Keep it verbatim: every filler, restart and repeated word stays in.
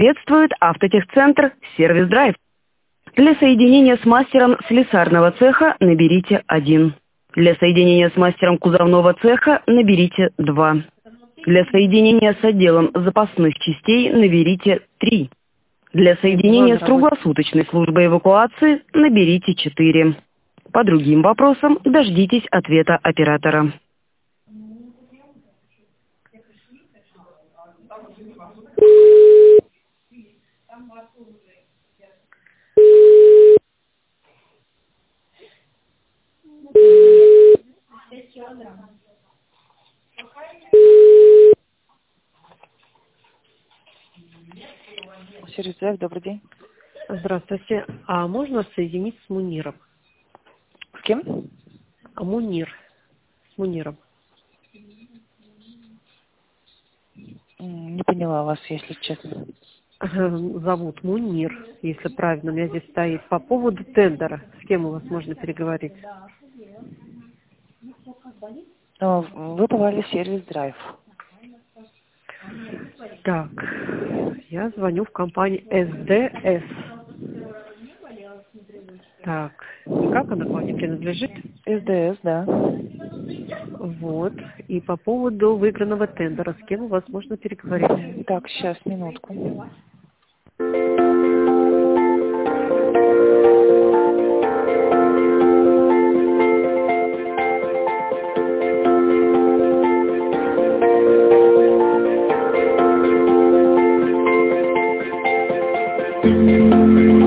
Приветствует Автотехцентр Сервис Драйв. Для соединения с мастером слесарного цеха наберите один. Для соединения с мастером кузовного цеха наберите два. Для соединения с отделом запасных частей наберите три. Для соединения с круглосуточной службой эвакуации наберите четыре. По другим вопросам дождитесь ответа оператора. Сервис Драйв, добрый день. Здравствуйте. А можно соединить с Муниром? С кем? А Мунир. С Муниром. Не поняла вас, если честно. Зовут Мунир, если правильно. У меня здесь стоит. По поводу тендера. С кем у вас можно переговорить? Вы попали в Сервис Драйв. Так, я звоню в компанию эс дэ эс. Так, как она к вам не принадлежит? эс дэ эс, да. Вот. И по поводу выигранного тендера. С кем у вас можно переговорить? Так, сейчас, минутку. Thank you.